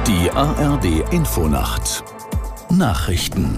Die ARD-Infonacht Nachrichten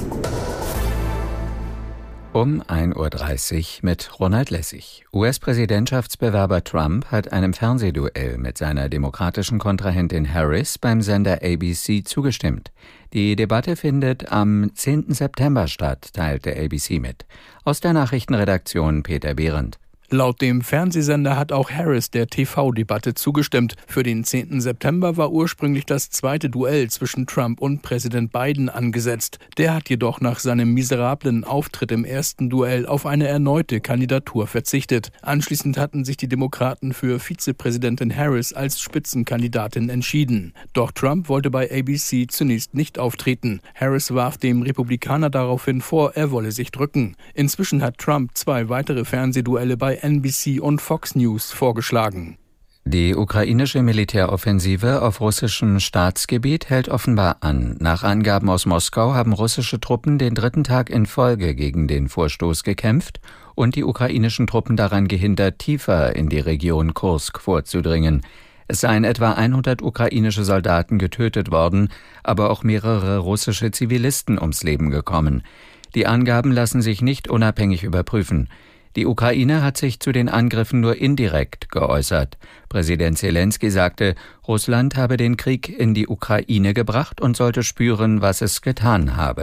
um 1:30 Uhr mit Ronald Lessig. US-Präsidentschaftsbewerber Trump hat einem Fernsehduell mit seiner demokratischen Kontrahentin Harris beim Sender ABC zugestimmt. Die Debatte findet am 10. September statt, teilte ABC mit. Aus der Nachrichtenredaktion Peter Behrendt. Laut dem Fernsehsender hat auch Harris der TV-Debatte zugestimmt. Für den 10. September war ursprünglich das zweite Duell zwischen Trump und Präsident Biden angesetzt. Der hat jedoch nach seinem miserablen Auftritt im ersten Duell auf eine erneute Kandidatur verzichtet. Anschließend hatten sich die Demokraten für Vizepräsidentin Harris als Spitzenkandidatin entschieden. Doch Trump wollte bei ABC zunächst nicht auftreten. Harris warf dem Republikaner daraufhin vor, er wolle sich drücken. Inzwischen hat Trump 2 weitere Fernsehduelle bei NBC und Fox News vorgeschlagen. Die ukrainische Militäroffensive auf russischem Staatsgebiet hält offenbar an. Nach Angaben aus Moskau haben russische Truppen den 3. Tag in Folge gegen den Vorstoß gekämpft und die ukrainischen Truppen daran gehindert, tiefer in die Region Kursk vorzudringen. Es seien etwa 100 ukrainische Soldaten getötet worden, aber auch mehrere russische Zivilisten ums Leben gekommen. Die Angaben lassen sich nicht unabhängig überprüfen. Die Ukraine hat sich zu den Angriffen nur indirekt geäußert. Präsident Zelensky sagte, Russland habe den Krieg in die Ukraine gebracht und sollte spüren, was es getan habe.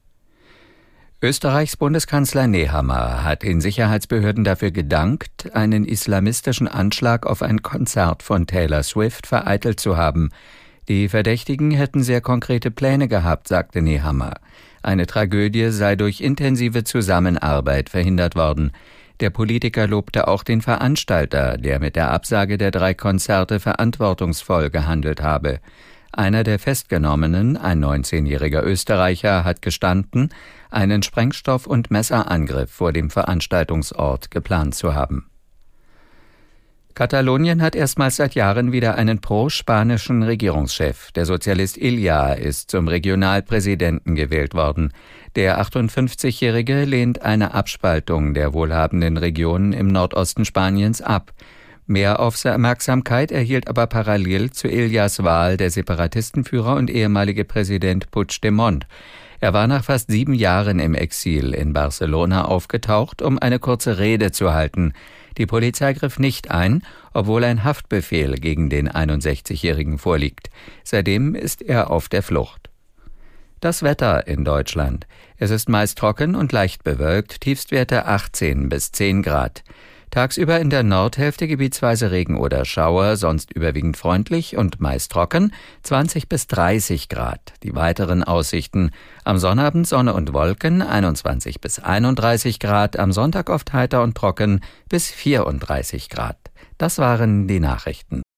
Österreichs Bundeskanzler Nehammer hat den Sicherheitsbehörden dafür gedankt, einen islamistischen Anschlag auf ein Konzert von Taylor Swift vereitelt zu haben. Die Verdächtigen hätten sehr konkrete Pläne gehabt, sagte Nehammer. Eine Tragödie sei durch intensive Zusammenarbeit verhindert worden. Der Politiker lobte auch den Veranstalter, der mit der Absage der 3 Konzerte verantwortungsvoll gehandelt habe. Einer der Festgenommenen, ein 19-jähriger Österreicher, hat gestanden, einen Sprengstoff- und Messerangriff vor dem Veranstaltungsort geplant zu haben. Katalonien hat erstmals seit Jahren wieder einen pro-spanischen Regierungschef. Der Sozialist Illa ist zum Regionalpräsidenten gewählt worden. Der 58-Jährige lehnt eine Abspaltung der wohlhabenden Regionen im Nordosten Spaniens ab. Mehr Aufmerksamkeit erhielt aber parallel zu Illas Wahl der Separatistenführer und ehemalige Präsident Puigdemont. Er war nach fast 7 Jahren im Exil in Barcelona aufgetaucht, um eine kurze Rede zu halten. Die Polizei griff nicht ein, obwohl ein Haftbefehl gegen den 61-Jährigen vorliegt. Seitdem ist er auf der Flucht. Das Wetter in Deutschland. Es ist meist trocken und leicht bewölkt, Tiefstwerte 18 bis 10 Grad. Tagsüber in der Nordhälfte gebietsweise Regen oder Schauer, sonst überwiegend freundlich und meist trocken, 20 bis 30 Grad. Die weiteren Aussichten: am Sonnabend Sonne und Wolken, 21 bis 31 Grad, am Sonntag oft heiter und trocken, bis 34 Grad. Das waren die Nachrichten.